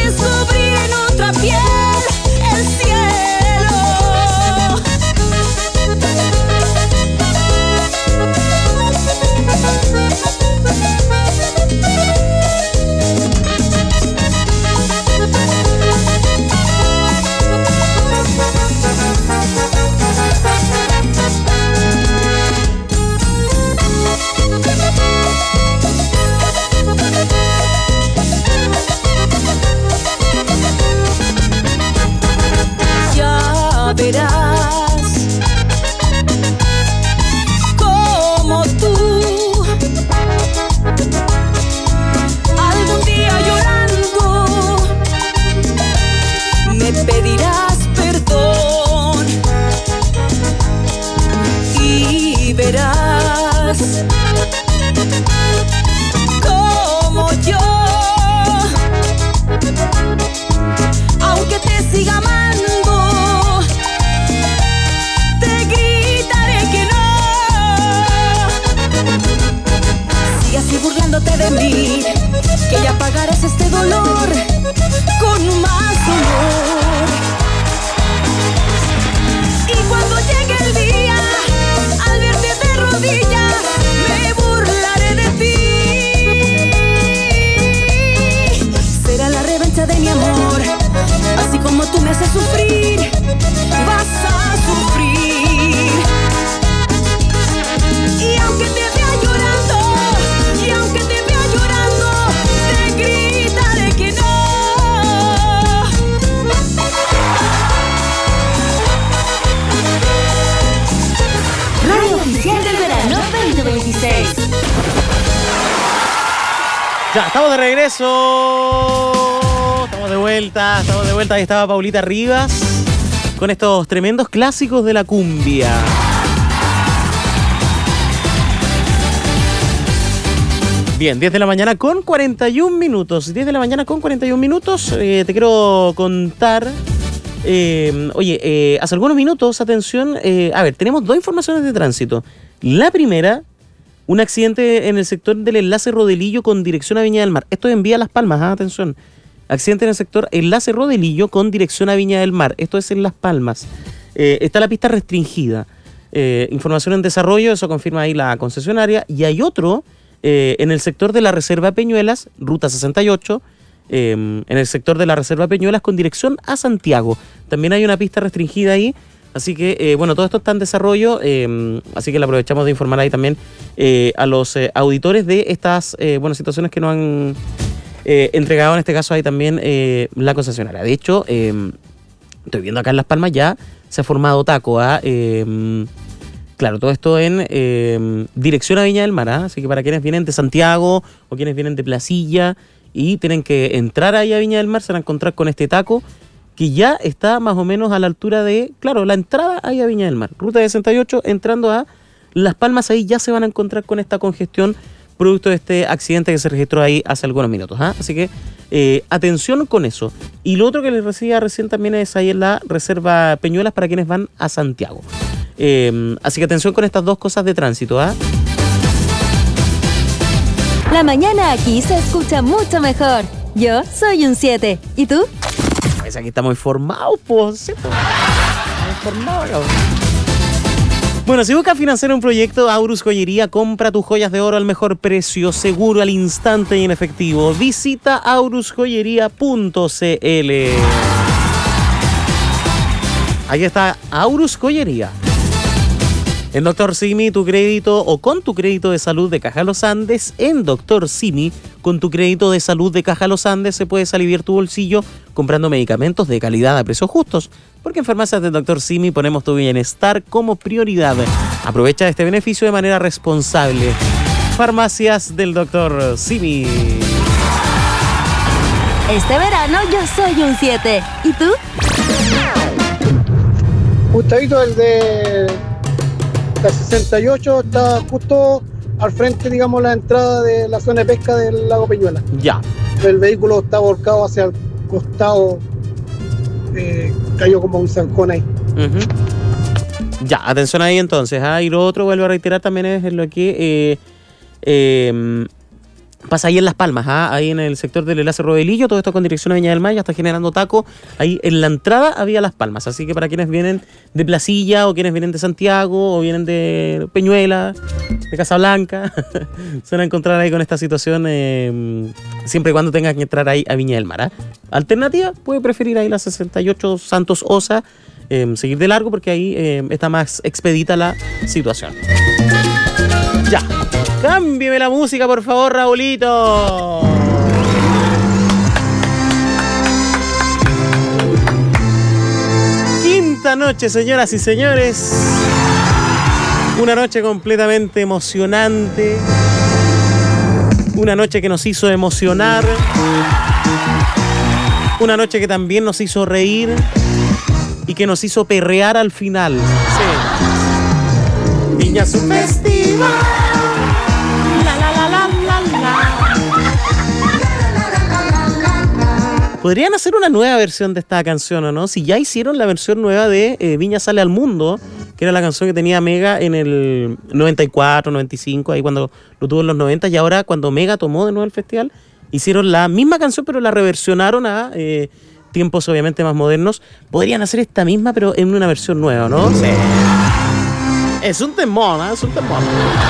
Ya, estamos de regreso. Estamos de vuelta. Ahí estaba Paulita Rivas con estos tremendos clásicos de la cumbia. Bien, 10 de la mañana con 41 minutos. 10 de la mañana con 41 minutos. Te quiero contar. Hace algunos minutos, atención. Tenemos dos informaciones de tránsito. La primera, un accidente en el sector del enlace Rodelillo con dirección a Viña del Mar. Esto es en vía Las Palmas, atención. Accidente en el sector enlace Rodelillo con dirección a Viña del Mar. Esto es en Las Palmas. Está la pista restringida. Información en desarrollo, eso confirma ahí la concesionaria. Y hay otro en el sector de la Reserva Peñuelas, ruta 68, en el sector de la Reserva Peñuelas con dirección a Santiago. También hay una pista restringida ahí. Así que, todo esto está en desarrollo, así que le aprovechamos de informar ahí también a los auditores de estas situaciones que nos han entregado, en este caso ahí también la concesionaria. De hecho, estoy viendo acá en Las Palmas ya se ha formado taco, claro, todo esto en dirección a Viña del Mar, así que para quienes vienen de Santiago o quienes vienen de Placilla y tienen que entrar ahí a Viña del Mar, se van a encontrar con este taco que ya está más o menos a la altura de, claro, la entrada ahí a Viña del Mar. Ruta 68, entrando a Las Palmas, ahí ya se van a encontrar con esta congestión producto de este accidente que se registró ahí hace algunos minutos. Así que atención con eso. Y lo otro que les decía recién también es ahí en la Reserva Peñuelas para quienes van a Santiago. Así que atención con estas dos cosas de tránsito. La mañana aquí se escucha mucho mejor. Yo soy un 7. ¿Y tú? Pues aquí estamos informados, pues. Sí, pues. Informados. Bueno, si buscas financiar un proyecto, Aurus Joyería, compra tus joyas de oro al mejor precio, seguro, al instante y en efectivo. Visita aurusjoyería.cl. Ahí está Aurus Joyería. En Dr. Simi, tu crédito o con tu crédito de salud de Caja Los Andes, en Dr. Simi, con tu crédito de salud de Caja Los Andes, se puedes aliviar tu bolsillo comprando medicamentos de calidad a precios justos. Porque en farmacias del Dr. Simi ponemos tu bienestar como prioridad. Aprovecha este beneficio de manera responsable. Farmacias del Dr. Simi. Este verano yo soy un 7. ¿Y tú? Gustavito, el de la 68 está justo al frente, digamos, la entrada de la zona de pesca del lago Peñuela. Ya. El vehículo está volcado hacia el costado, cayó como un zanjón ahí. Ya, atención ahí entonces. Y lo otro, vuelvo a reiterar, también es lo que pasa ahí en Las Palmas, ahí en el sector del enlace Rodelillo, todo esto con dirección a Viña del Mar, ya está generando taco. Ahí en la entrada había Las Palmas, así que para quienes vienen de Placilla o quienes vienen de Santiago o vienen de Peñuela, de Casablanca, se van a encontrar ahí con esta situación siempre y cuando tengan que entrar ahí a Viña del Mar. Alternativa, puede preferir ahí la 68 Santos Osa, seguir de largo porque ahí está más expedita la situación. Ya. Cámbiame la música, por favor, Raulito. Quinta noche, señoras y señores. Una noche completamente emocionante. Una noche que nos hizo emocionar. Una noche que también nos hizo reír. Y que nos hizo perrear al final. Sí. Viña es un festival. Podrían hacer una nueva versión de esta canción, ¿o no? Si ya hicieron la versión nueva de Viña sale al mundo, que era la canción que tenía Mega en el 94, 95, ahí cuando lo tuvo en los 90, y ahora cuando Mega tomó de nuevo el festival, hicieron la misma canción, pero la reversionaron a tiempos obviamente más modernos. Podrían hacer esta misma, pero en una versión nueva, ¿no? Sí. Es un temón, es un temón.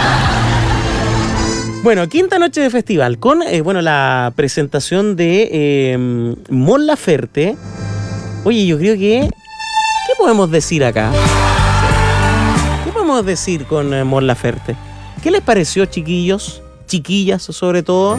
Bueno, quinta noche de festival con la presentación de Mon Laferte. Oye, yo creo que... ¿Qué podemos decir acá? ¿Qué podemos decir con Mon Laferte? ¿Qué les pareció, chiquillos? Chiquillas, sobre todo.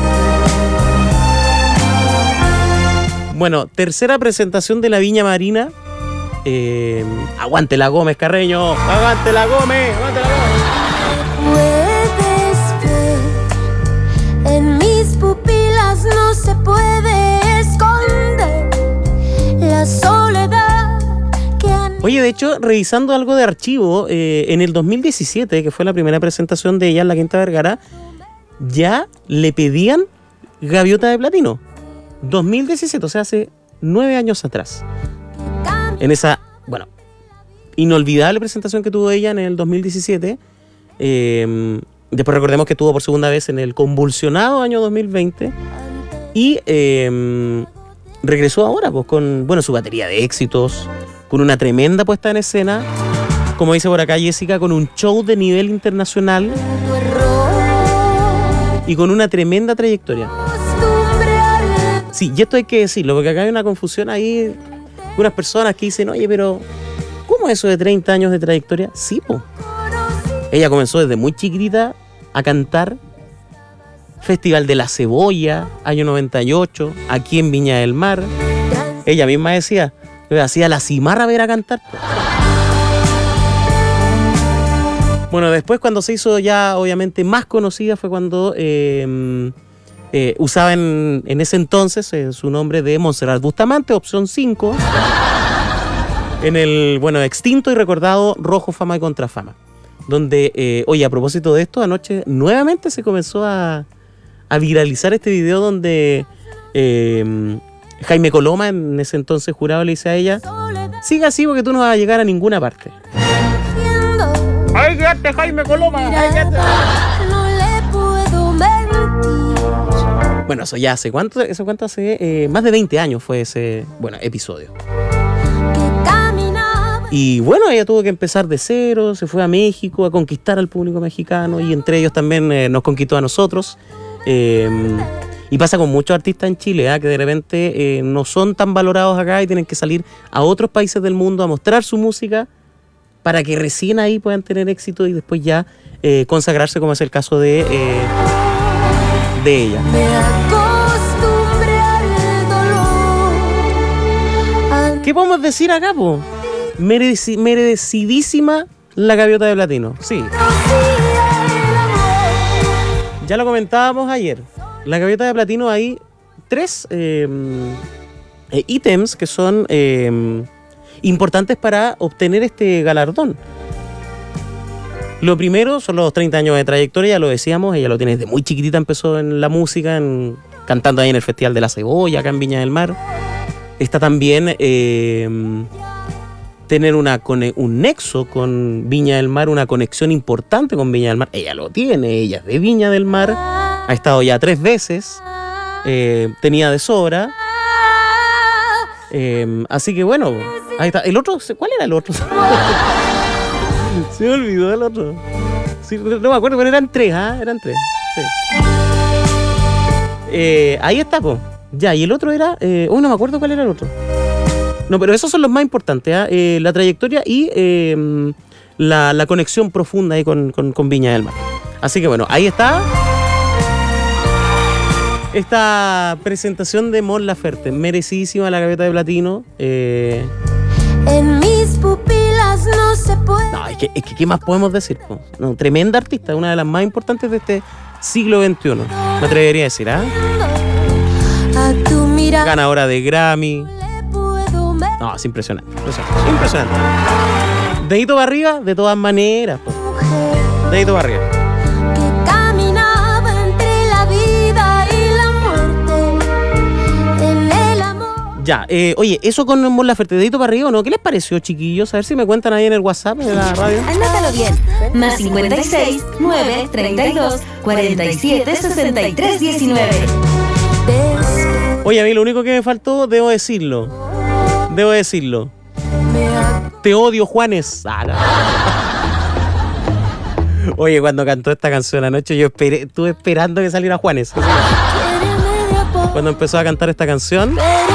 Bueno, tercera presentación de la Viña Marina. Aguante la Gómez, Carreño. Aguante la Gómez, aguante la Gómez. En mis pupilas Oye, de hecho, revisando algo de archivo, en el 2017, que fue la primera presentación de ella en la Quinta Vergara, ya le pedían Gaviota de Platino. 2017, o sea, hace 9 años atrás. En esa, bueno, inolvidable presentación que tuvo ella en el 2017. Después recordemos que tuvo por segunda vez en el convulsionado año 2020. Y regresó ahora pues, con su batería de éxitos, con una tremenda puesta en escena, como dice por acá Jessica, con un show de nivel internacional y con una tremenda trayectoria. Sí, y esto hay que decirlo, porque acá hay una confusión ahí, unas personas que dicen, oye, pero ¿cómo es eso de 30 años de trayectoria? Sí, po. Ella comenzó desde muy chiquitita a cantar. Festival de la Cebolla, año 98, aquí en Viña del Mar. Ella misma decía, hacía la cimarra ver a cantar. Bueno, después cuando se hizo ya obviamente más conocida fue cuando usaba en ese entonces su nombre de Montserrat Bustamante, opción 5, en el extinto y recordado Rojo Fama y Contrafama. Donde, oye, a propósito de esto, anoche nuevamente se comenzó a viralizar este video donde Jaime Coloma, en ese entonces jurado, le dice a ella: sigue así porque tú no vas a llegar a ninguna parte. ¡Ay, quédate, Jaime Coloma! ¡Ay, quédate! Bueno, eso ya hace cuánto hace más de 20 años fue ese episodio. Y bueno, ella tuvo que empezar de cero, se fue a México a conquistar al público mexicano y entre ellos también nos conquistó a nosotros. Y pasa con muchos artistas en Chile, que de repente no son tan valorados acá y tienen que salir a otros países del mundo a mostrar su música para que recién ahí puedan tener éxito y después ya consagrarse, como es el caso de ella. ¿Qué podemos decir acá, po? Merecidísima la Gaviota de Platino, sí. Ya lo comentábamos ayer. La Gaviota de Platino hay 3 ítems que son importantes para obtener este galardón. Lo primero son los 30 años de trayectoria, ya lo decíamos, ella lo tiene desde muy chiquitita, empezó en la música, cantando ahí en el Festival de la Cebolla, acá en Viña del Mar. Está también tener un nexo con Viña del Mar, una conexión importante con Viña del Mar. Ella lo tiene, ella es de Viña del Mar, ha estado ya 3 veces, tenía de sobra. Así que bueno, ahí está. ¿El otro? ¿Cuál era el otro? Se me olvidó el otro. Sí, no me acuerdo, pero eran 3, eran 3. Sí. Ahí está, po. Ya, y el otro era... no me acuerdo cuál era el otro. No, pero esos son los más importantes, la trayectoria y la conexión profunda ahí con Viña del Mar. Así que bueno, ahí está esta presentación de Mon Laferte, merecidísima la Gaviota de Platino. En mis pupilas no se puede. No, es que ¿qué más podemos decir? No, tremenda artista, una de las más importantes de este siglo XXI, me atrevería a decir, ganadora de Grammy. No, es impresionante. Dedito para arriba, de todas maneras. Dedito para arriba. Ya, oye, eso con Mon Laferte, dedito para arriba, ¿no? ¿Qué les pareció, chiquillos? A ver si me cuentan ahí en el WhatsApp de la radio. Anótalo bien. Más 56 9 32 47 63 19. Oye, a mí lo único que me faltó, debo decirlo. Te odio, Juanes. Oye, cuando cantó esta canción anoche, yo estuve esperando que saliera Juanes. Cuando empezó a cantar esta canción.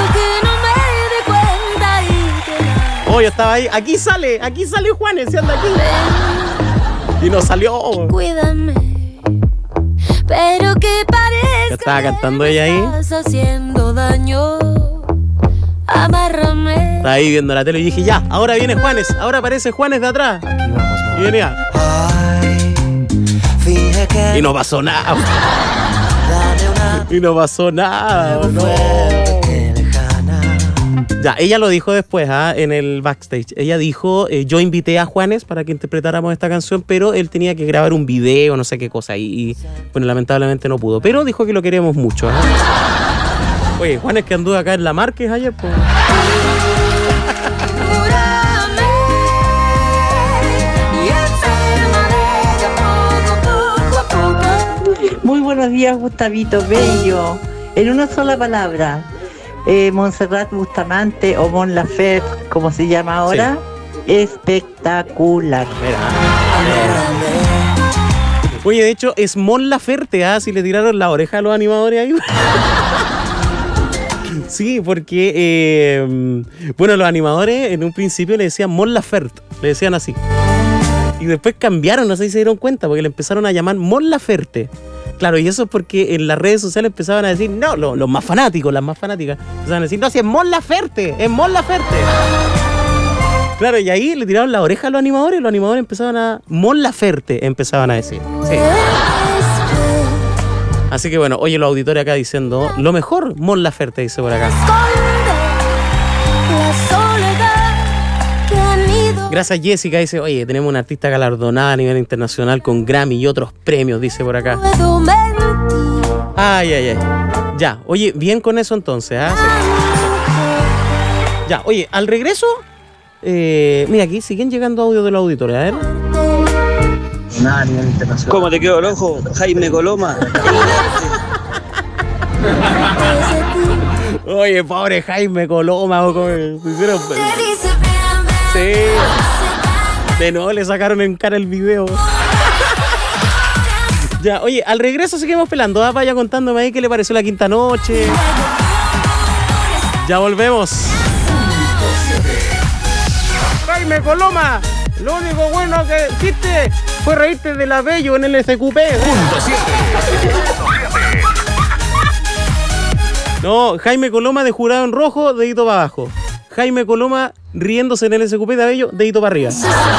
Oh, yo estaba ahí. Aquí sale Juanes, se anda aquí. Y no salió. Cuídame. Pero que parece. Yo estaba cantando ella ahí. Estás haciendo daño. Amárrame. Estaba ahí viendo la tele y dije, ya, ahora viene Juanes. Ahora aparece Juanes de atrás. Aquí vamos, y venía. Y no pasó nada. Y no pasó nada, no. Ya, ella lo dijo después, en el backstage. Ella dijo, yo invité a Juanes para que interpretáramos esta canción, pero él tenía que grabar un video, no sé qué cosa, y bueno, lamentablemente no pudo. Pero dijo que lo queremos mucho. Oye, Juanes que anduvo acá en la Márquez ayer, pues. Muy buenos días, Gustavito, bello. En una sola palabra, Montserrat Bustamante o Mon Laferte, como se llama ahora, espectacular. Oye, de hecho, es Mon Laferte, si le tiraron la oreja a los animadores ahí. Sí, porque, bueno, los animadores en un principio le decían Mon Laferte, le decían así. Y después cambiaron, no sé si se dieron cuenta, porque le empezaron a llamar Mon Laferte. Claro, y eso es porque en las redes sociales empezaban a decir, no, los más fanáticos, las más fanáticas, empezaban a decir, no, si es Mon Laferte, es Mon Laferte. Claro, y ahí le tiraron la oreja a los animadores empezaban a... Mon Laferte empezaban a decir. Sí. Así que bueno, oye, los auditores acá diciendo, lo mejor, Mon Laferte, dice por acá. Gracias, Jessica, dice, oye, tenemos una artista galardonada a nivel internacional con Grammy y otros premios, dice por acá. Ay. Ya, oye, bien con eso entonces, Sí. Ya, oye, al regreso, mira, aquí siguen llegando audios de los auditores, a ver. Nada, a nivel internacional. ¿Cómo te quedó el ojo, Jaime Coloma? Oye, pobre Jaime Coloma, hicieron... Sí. De nuevo le sacaron en cara el video. Ya, oye, al regreso seguimos pelando. Vaya contándome ahí qué le pareció la quinta noche. Ya volvemos. Jaime Coloma, lo único bueno que hiciste fue reírte de la Bello en el SQP. No, Jaime Coloma de jurado en rojo, dedito para abajo. Jaime Coloma riéndose en el SQP de Abello, dedito para arriba.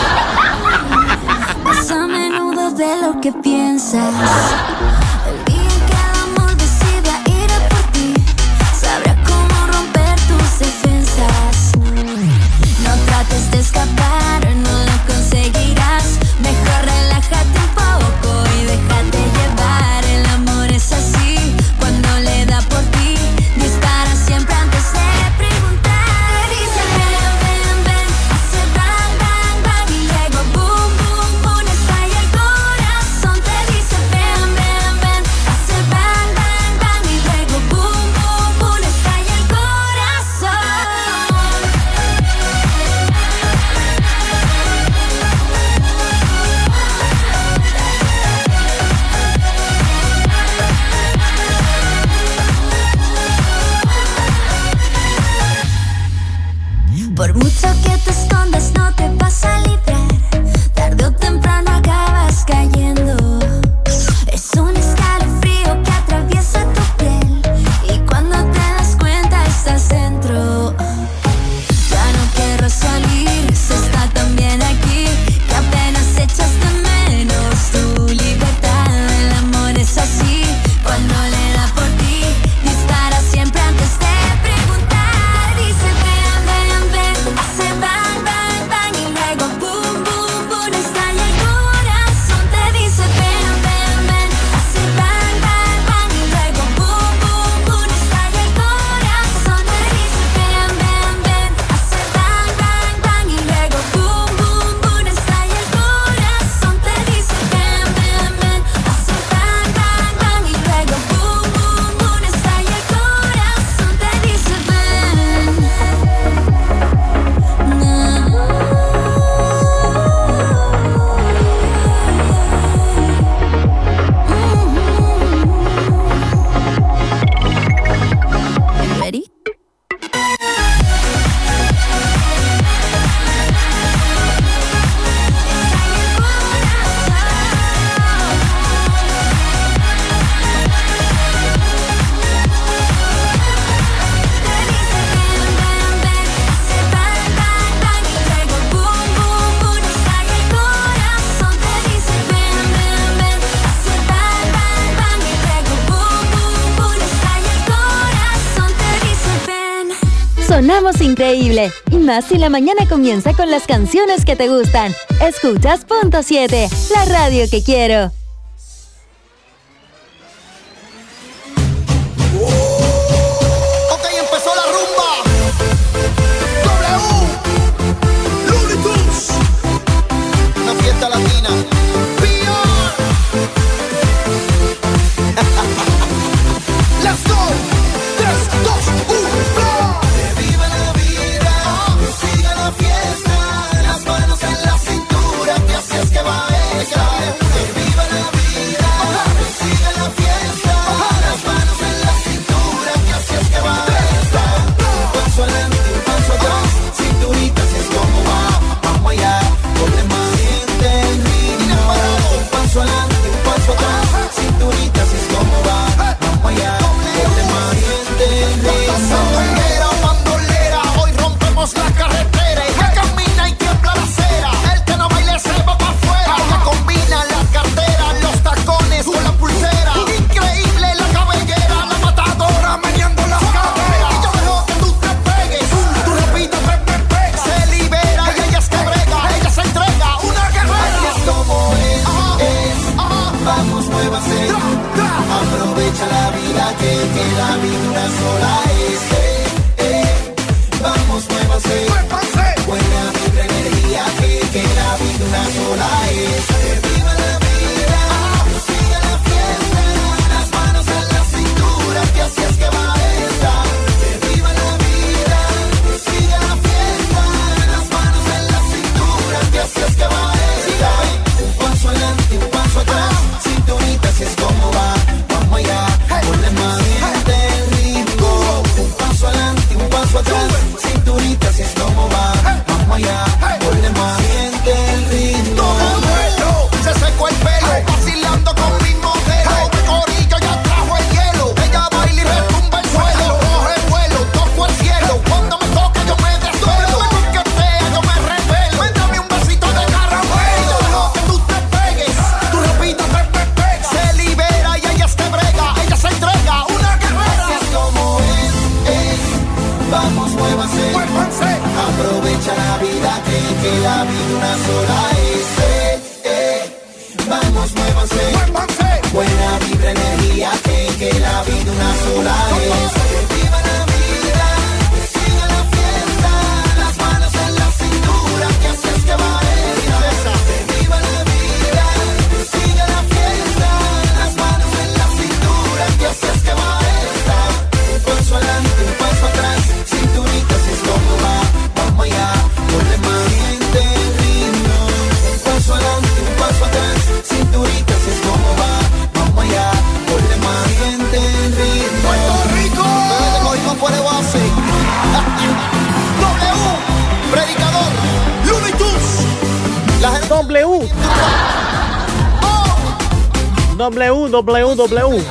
Más a menudo de lo que piensas. El día que el amor decida ir a por ti, sabrá cómo romper tus defensas. No trates de escapar, no lo conseguirás. Mejor relájate un poco y déjate llevar. El amor es así, cuando le da por ti, dispara siempre antes de preguntar. Dice ven, ven, ven, hace bang, bang, bang y luego boom, boom, boom, estalla el corazón. Te dice ven, ven, sonamos increíble. Y más si la mañana comienza con las canciones que te gustan. Escuchas Punto 7, la radio que quiero. Ok, empezó la rumba. W, Looney Tunes, una fiesta latina. Let's go. 3, 2, 1, ¡flow! Que viva la vida, siga la fiesta, las manos en la cintura, que así es que va ella. Que viva la vida, siga la fiesta, las manos en la cintura, que así es que va ella. Un paso adelante, un paso atrás, cinturita, así es como va. Vamos allá, ponle más gente en ritmo. Un paso adelante, un paso atrás, cinturita, así es como va. Vamos allá. Bandolera, hoy rompemos la carretera. El que camina y tiembla la acera, el que no baile se va para afuera. El que combina las carteras, los tacones con la pulsera. Increíble la cabellera, la matadora meneando las caderas. Y yo dejo que tú te pegues, tú repito te pegas. Se libera y ella es que brega, ella se entrega, una guerrera. Así es como es, vamos, muévase. Aprovecha la vida que la vida una sola es. Vamos, muévase. Buena vibra, energía que la vida una sola es. Que viva la vida, siga la fiesta, las manos en la cintura, que así es que va esta. Que viva la vida, siga la fiesta, las manos en la cintura, que así es que va esta. Un paso adelante, un paso atrás, cinturita, así es como va. Vamos allá, ponle más gente el ritmo. Un paso adelante, un paso atrás, cinturita, así es como va. Vamos allá, ponle más gente el ritmo. Todo el vuelo, se secó el pelo, vacilando con mi modelo. De corillo ya trajo el hielo, ella baila y retumba el suelo. Coge vuelo, toco el cielo, cuando me toca yo me desvelo. En que sea yo me revelo, dame un besito de caramelo. Yo dejo que tú te pegues, tu ropita te pegas. Se libera y ella es que brega, ella se entrega, una guerrera. Así es como es, vamos, muévase. Aprovecha la vida que la vida una sola es. Vamos, muévase. Buena vibra, energía que la vida una sola es. Que viva la vida, siga la fiesta, las manos en la cintura, que así es que va esta. Que viva la vida, siga la fiesta, las manos en la cintura, que así es que va esta. Un paso adelante, un paso atrás, cinturita, así es como va. Vamos allá, ponle más gente el ritmo. Un paso adelante, un paso atrás, cinturita, así es como va. Vamos allá, ponle más gente el ritmo. Puerto Rico, te cogimos fuera de base. W, predicador, Looney Tunes. La gente W.